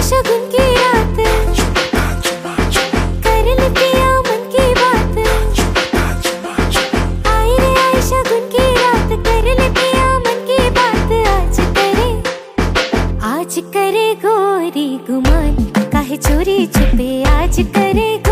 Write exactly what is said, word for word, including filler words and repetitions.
शगुन की रात, कर ले पिया मन की बात। आई रे आई शगुन की रात, कर ले पिया मन की बात। आज करे आज करे गोरी गुमान, काहे चोरी छुपे आज करे